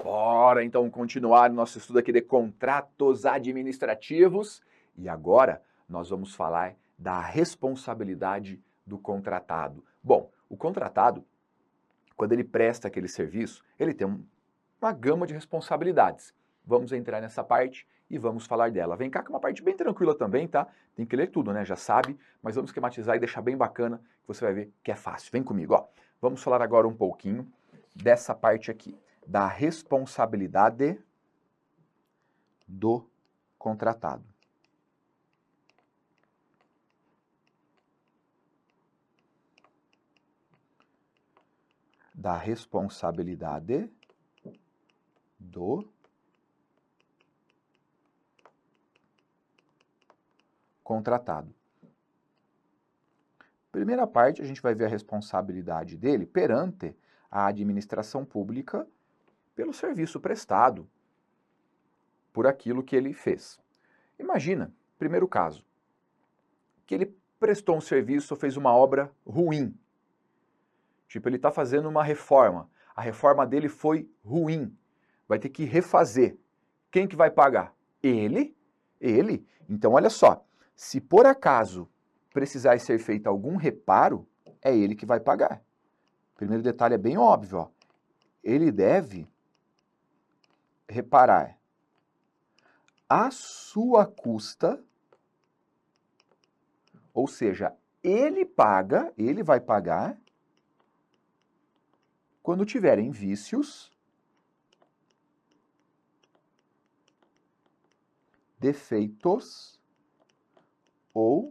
Bora então continuar nosso estudo aqui de contratos administrativos. E agora nós vamos falar da responsabilidade do contratado. Bom, o contratado, quando ele presta aquele serviço, ele tem uma gama de responsabilidades. Vamos entrar nessa parte e vamos falar dela. Vem cá que é uma parte bem tranquila também, tá? Tem que ler tudo, né? Já sabe, mas vamos esquematizar e deixar bem bacana, que você vai ver que é fácil. Vem comigo, ó. Vamos falar agora um pouquinho dessa parte aqui, da responsabilidade do contratado. Da responsabilidade do contratado. Primeira parte, a gente vai ver a responsabilidade dele perante a administração pública pelo serviço prestado, por aquilo que ele fez. Imagina, primeiro caso, que ele prestou um serviço ou fez uma obra ruim. Tipo, ele está fazendo uma reforma. A reforma dele foi ruim. Vai ter que refazer. Quem que vai pagar? Ele? Ele. Então, olha só. Se por acaso precisar ser feito algum reparo, é ele que vai pagar. Primeiro detalhe é bem óbvio, ó. Ele deve reparar à sua custa, ou seja, ele paga, ele vai pagar quando tiverem vícios, defeitos ou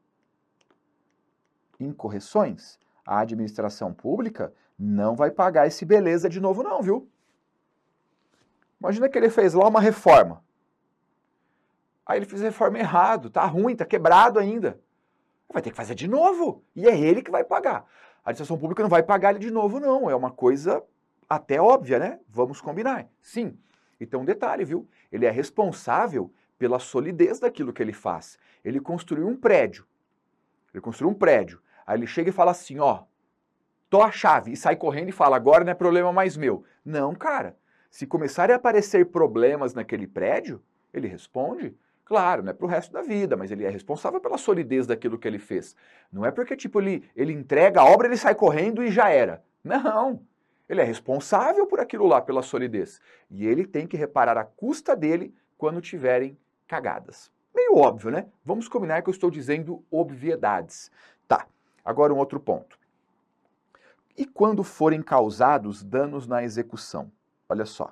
incorreções. A administração pública não vai pagar esse beleza de novo não, viu? Imagina que ele fez lá uma reforma. Aí ele fez a reforma errado, tá ruim, tá quebrado ainda. Vai ter que fazer de novo, e é ele que vai pagar. A administração pública não vai pagar ele de novo não, é uma coisa até óbvia, né? Vamos combinar. Sim. Então, um detalhe, viu? Ele é responsável pela solidez daquilo que ele faz. Ele construiu um prédio. Aí ele chega e fala assim, ó, tô a chave, e sai correndo e fala, agora não é problema mais meu. Não, cara. Se começarem a aparecer problemas naquele prédio, ele responde. Claro, não é pro resto da vida, mas ele é responsável pela solidez daquilo que ele fez. Não é porque, tipo, ele entrega a obra, ele sai correndo e já era. Não. Ele é responsável por aquilo lá, pela solidez. E ele tem que reparar a custa dele quando tiverem cagadas. Meio óbvio, né? Vamos combinar que eu estou dizendo obviedades. Tá, agora um outro ponto. E quando forem causados danos na execução? Olha só.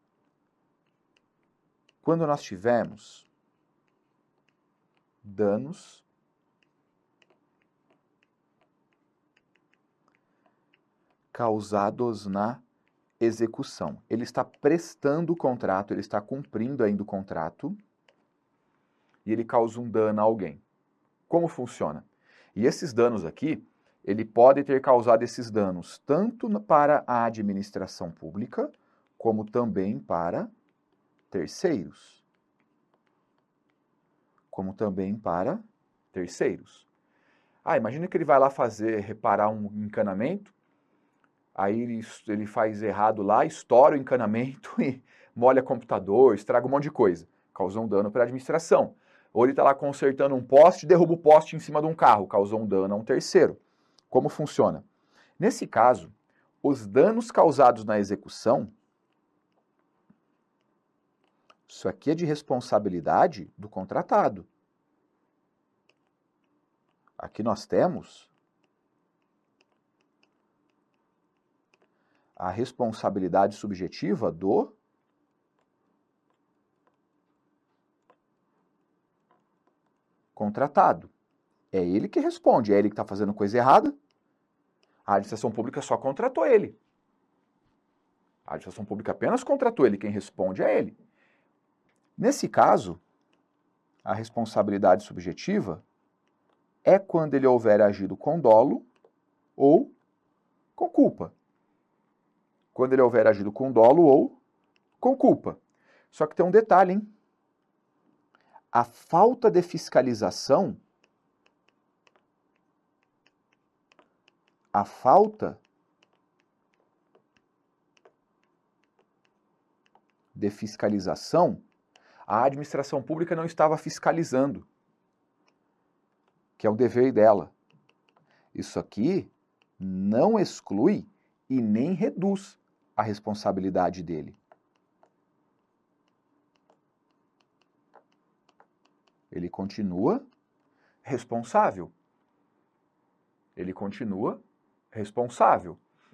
Quando nós tivermos danos causados na execução. Ele está prestando o contrato, ele está cumprindo ainda o contrato e ele causa um dano a alguém. Como funciona? E esses danos aqui, ele pode ter causado esses danos tanto para a administração pública, como também para terceiros. Imagina que ele vai lá reparar um encanamento, aí ele faz errado lá, estoura o encanamento e molha computador, estraga um monte de coisa. Causou um dano para a administração. Ou ele está lá consertando um poste, derruba o poste em cima de um carro, causou um dano a um terceiro. Como funciona? Nesse caso, os danos causados na execução, isso aqui é de responsabilidade do contratado. Aqui nós temos a responsabilidade subjetiva do contratado. É ele que responde, é ele que está fazendo coisa errada. A administração pública só contratou ele. A administração pública apenas contratou ele, quem responde é ele. Nesse caso, a responsabilidade subjetiva é quando ele houver agido com dolo ou com culpa. Quando ele houver agido com dolo ou com culpa. Só que tem um detalhe, hein? A falta de fiscalização, a falta de fiscalização, a administração pública não estava fiscalizando, que é o dever dela. Isso aqui não exclui e nem reduz a responsabilidade dele. Ele continua responsável. Ele continua responsável.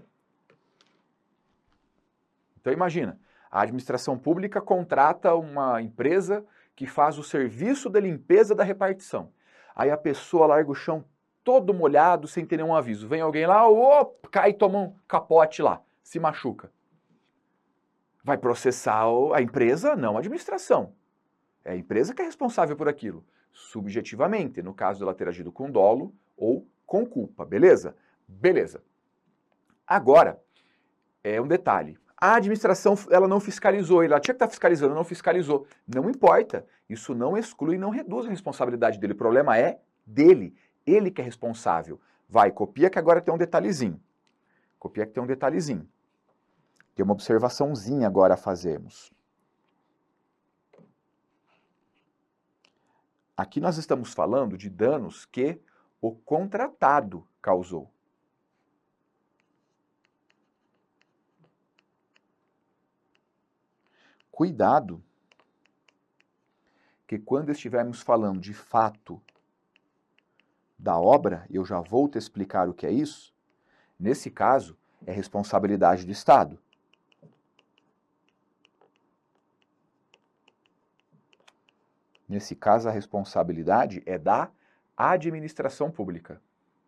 Então imagina, a administração pública contrata uma empresa que faz o serviço de limpeza da repartição. Aí a pessoa larga o chão todo molhado, sem ter nenhum aviso. Vem alguém lá, cai e toma um capote lá, se machuca. Vai processar a empresa? Não a administração. É a empresa que é responsável por aquilo, subjetivamente, no caso dela ter agido com dolo ou com culpa, beleza? Beleza. Agora, é um detalhe. A administração, ela não fiscalizou, ela tinha que estar fiscalizando, não fiscalizou. Não importa, isso não exclui e não reduz a responsabilidade dele. O problema é dele, ele que é responsável. Vai, copia que agora tem um detalhezinho. Copia que tem um detalhezinho. Tem uma observaçãozinha agora a fazermos. Aqui nós estamos falando de danos que o contratado causou. Cuidado, que quando estivermos falando de fato da obra, eu já vou te explicar o que é isso, nesse caso é responsabilidade do Estado. Nesse caso, a responsabilidade é da administração pública.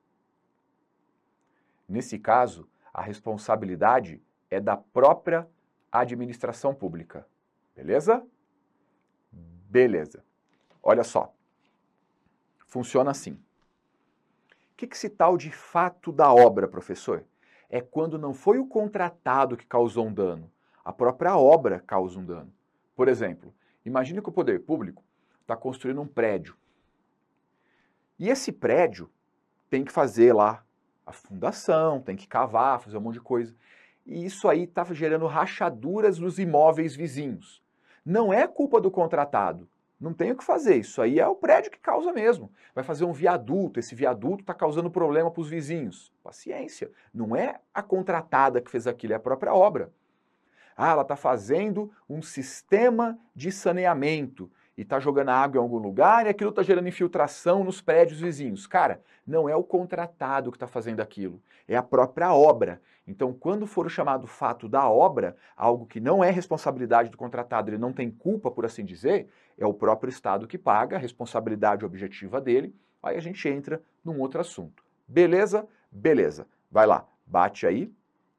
Nesse caso, a responsabilidade é da própria administração pública. Beleza? Beleza. Olha só. Funciona assim. O que esse tal de fato da obra, professor? É quando não foi o contratado que causou um dano. A própria obra causa um dano. Por exemplo, imagine que o poder público está construindo um prédio. E esse prédio tem que fazer lá a fundação, tem que cavar, fazer um monte de coisa. E isso aí está gerando rachaduras nos imóveis vizinhos. Não é culpa do contratado. Não tem o que fazer. Isso aí é o prédio que causa mesmo. Vai fazer um viaduto, esse viaduto está causando problema para os vizinhos. Paciência. Não é a contratada que fez aquilo, é a própria obra. Ah, ela está fazendo um sistema de saneamento e está jogando água em algum lugar e aquilo está gerando infiltração nos prédios vizinhos. Cara, não é o contratado que está fazendo aquilo, é a própria obra. Então, quando for o chamado fato da obra, algo que não é responsabilidade do contratado, ele não tem culpa, por assim dizer, é o próprio Estado que paga, a responsabilidade objetiva dele, aí a gente entra num outro assunto. Beleza? Beleza. Vai lá, bate aí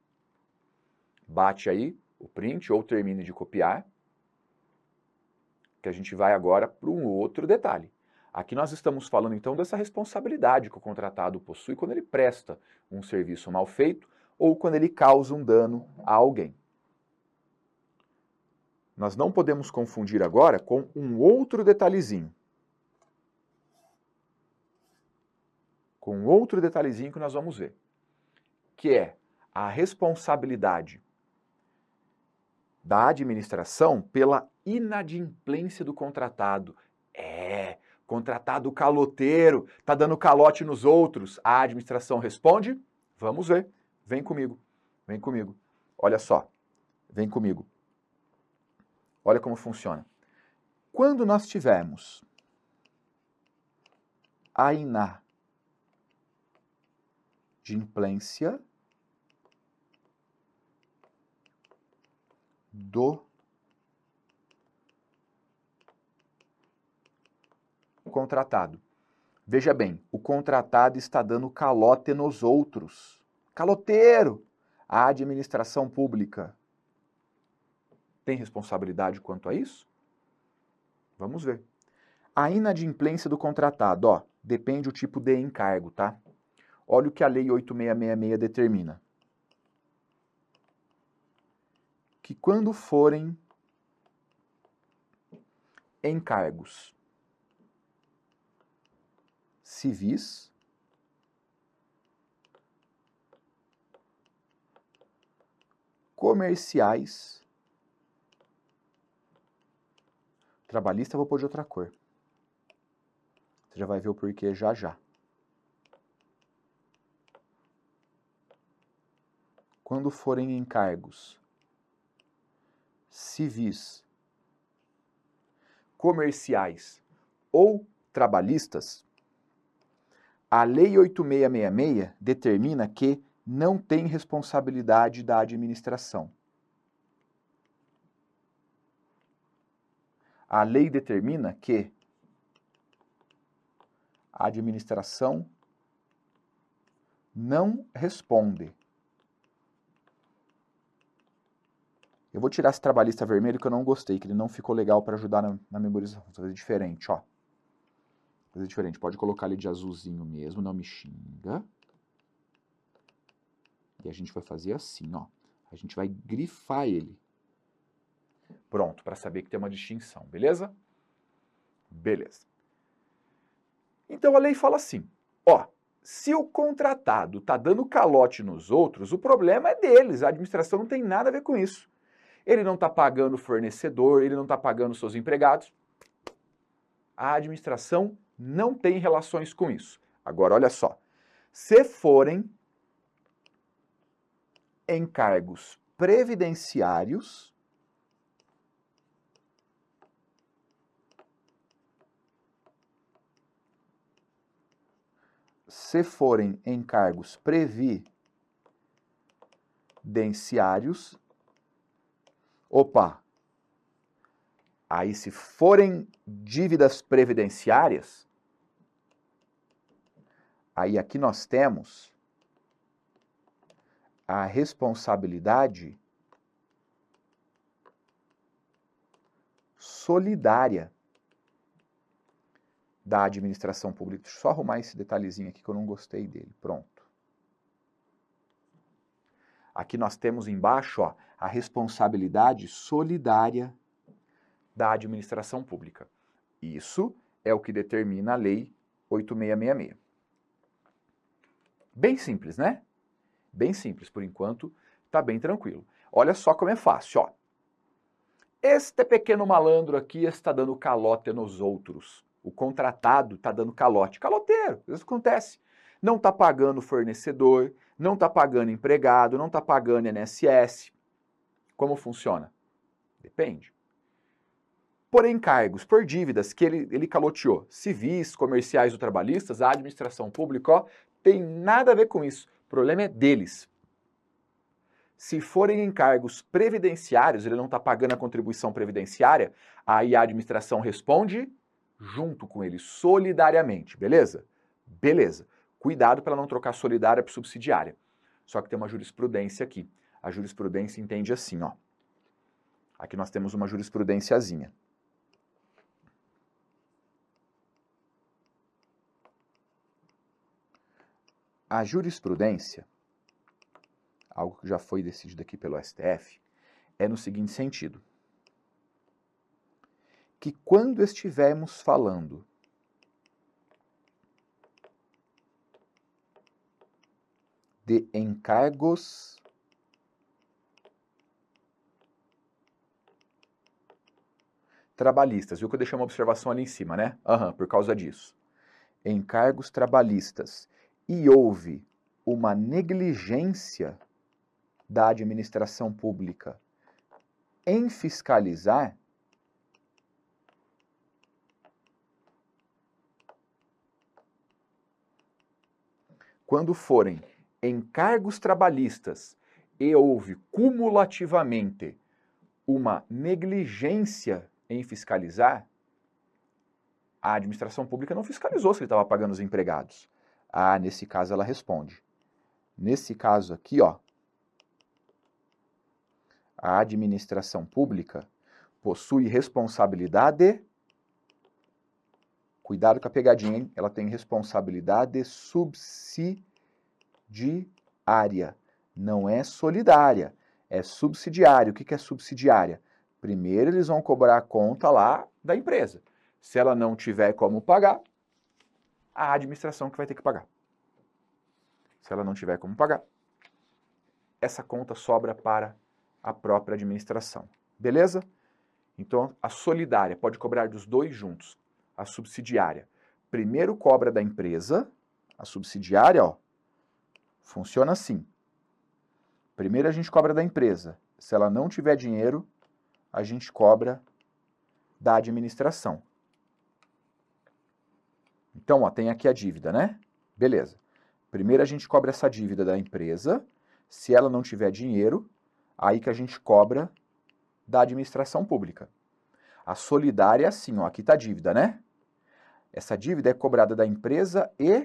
o print ou termine de copiar, que a gente vai agora para um outro detalhe. Aqui nós estamos falando então dessa responsabilidade que o contratado possui quando ele presta um serviço mal feito ou quando ele causa um dano a alguém. Nós não podemos confundir agora com um outro detalhezinho. Com outro detalhezinho que nós vamos ver, que é a responsabilidade da administração pela inadimplência do contratado. Contratado caloteiro, tá dando calote nos outros. A administração responde? Vamos ver. Vem comigo. Vem comigo. Olha só. Vem comigo. Olha como funciona. Quando nós tivermos a inadimplência do contratado. Veja bem, o contratado está dando calote nos outros. Caloteiro! A administração pública tem responsabilidade quanto a isso? Vamos ver. A inadimplência do contratado, ó, depende do tipo de encargo, tá? Olha o que a Lei 8666 determina. Que quando forem encargos civis, comerciais Trabalhista eu vou pôr de outra cor. Você já vai ver o porquê já já. Quando forem encargos civis, comerciais ou trabalhistas, a Lei 8666 determina que não tem responsabilidade da administração. A lei determina que a administração não responde. Eu vou tirar esse trabalhista vermelho que eu não gostei, que ele não ficou legal para ajudar na memorização. Vou fazer diferente, ó. Fazer diferente. Pode colocar ele de azulzinho mesmo, não me xinga. E a gente vai fazer assim, ó. A gente vai grifar ele. Pronto, para saber que tem uma distinção, beleza? Beleza. Então a lei fala assim, ó, se o contratado tá dando calote nos outros, o problema é deles, a administração não tem nada a ver com isso. Ele não está pagando o fornecedor, ele não está pagando os seus empregados. A administração não tem relações com isso. Agora, olha só. Se forem encargos previdenciários, opa, aí se forem dívidas previdenciárias, aí aqui nós temos a responsabilidade solidária da administração pública. Deixa eu só arrumar esse detalhezinho aqui que eu não gostei dele. Pronto. Aqui nós temos embaixo, ó, a responsabilidade solidária da administração pública. Isso é o que determina a Lei 8666. Bem simples, né? Bem simples, por enquanto, tá bem tranquilo. Olha só como é fácil, ó. Este pequeno malandro aqui está dando calote nos outros. O contratado está dando calote. Caloteiro, isso acontece. Não está pagando fornecedor, não está pagando empregado, não está pagando INSS. Como funciona? Depende. Por encargos, por dívidas que ele caloteou, civis, comerciais ou trabalhistas, a administração pública, ó, tem nada a ver com isso. O problema é deles. Se forem encargos previdenciários, ele não está pagando a contribuição previdenciária, aí a administração responde junto com ele, solidariamente, beleza? Beleza. Cuidado para não trocar solidária por subsidiária. Só que tem uma jurisprudência aqui. A jurisprudência entende assim, ó. Aqui nós temos uma jurisprudênciazinha. A jurisprudência, algo que já foi decidido aqui pelo STF, é no seguinte sentido. Que quando estivermos falando de encargos trabalhistas, viu que eu deixei uma observação ali em cima, né? Por causa disso. Encargos trabalhistas e houve uma negligência da administração pública em fiscalizar, quando forem encargos trabalhistas e houve cumulativamente uma negligência em fiscalizar, a administração pública não fiscalizou se ele estava pagando os empregados. Ah, nesse caso ela responde. Nesse caso aqui, ó, a administração pública possui responsabilidade, cuidado com a pegadinha, hein? Ela tem responsabilidade subsidiária. Não é solidária, é subsidiária. O que é subsidiária? Primeiro eles vão cobrar a conta lá da empresa. Se ela não tiver como pagar, a administração que vai ter que pagar. Se ela não tiver como pagar, essa conta sobra para a própria administração. Beleza? Então, a solidária pode cobrar dos dois juntos. A subsidiária primeiro cobra da empresa, a subsidiária, ó, funciona assim. Primeiro a gente cobra da empresa. Se ela não tiver dinheiro, a gente cobra da administração. Então, ó, tem aqui a dívida, né? Beleza. Primeiro a gente cobra essa dívida da empresa. Se ela não tiver dinheiro, aí que a gente cobra da administração pública. A solidária é assim, ó, aqui está a dívida, né? Essa dívida é cobrada da empresa e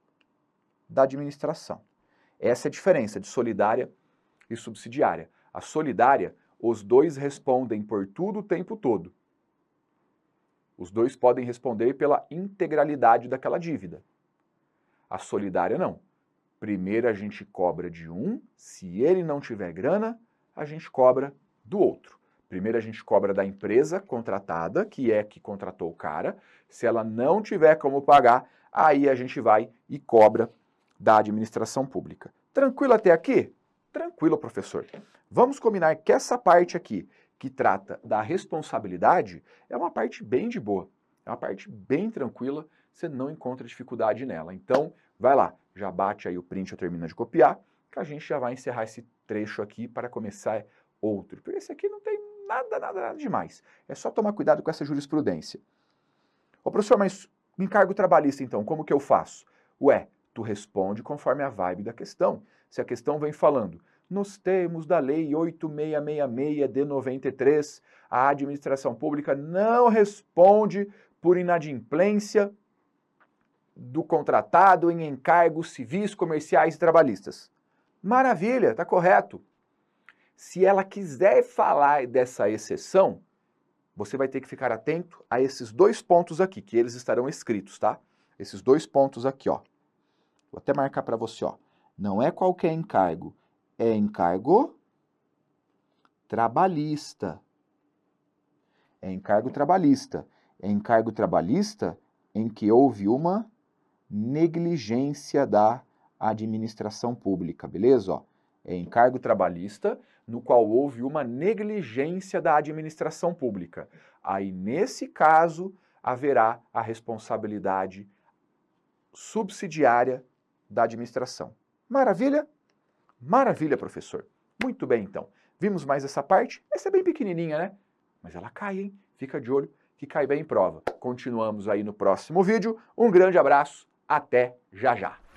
da administração. Essa é a diferença de solidária e subsidiária. A solidária, os dois respondem por tudo o tempo todo. Os dois podem responder pela integralidade daquela dívida. A solidária não. Primeiro a gente cobra de um, se ele não tiver grana, a gente cobra do outro. Primeiro a gente cobra da empresa contratada, que é que contratou o cara. Se ela não tiver como pagar, aí a gente vai e cobra da administração pública. Tranquilo até aqui? Tranquilo, professor. Vamos combinar que essa parte aqui, que trata da responsabilidade, é uma parte bem de boa. É uma parte bem tranquila, você não encontra dificuldade nela. Então, vai lá, já bate aí o print ou termina de copiar, que a gente já vai encerrar esse trecho aqui para começar outro. Porque esse aqui não tem nada demais. É só tomar cuidado com essa jurisprudência. Ô professor, mas encargo trabalhista então, como que eu faço? Ué, tu responde conforme a vibe da questão. Se a questão vem falando, nos termos da Lei 8666 de 93, a administração pública não responde por inadimplência do contratado em encargos civis, comerciais e trabalhistas. Maravilha, tá correto. Se ela quiser falar dessa exceção, você vai ter que ficar atento a esses dois pontos aqui, que eles estarão escritos, tá? Esses dois pontos aqui, ó. Vou até marcar para você, ó. Não é qualquer encargo, é encargo trabalhista. É encargo trabalhista. É encargo trabalhista em que houve uma negligência da administração pública, beleza? Ó, é encargo trabalhista no qual houve uma negligência da administração pública. Aí, nesse caso, haverá a responsabilidade subsidiária da administração. Maravilha? Maravilha, professor. Muito bem, então. Vimos mais essa parte? Essa é bem pequenininha, né? Mas ela cai, hein? Fica de olho que cai bem em prova. Continuamos aí no próximo vídeo. Um grande abraço. Até já já.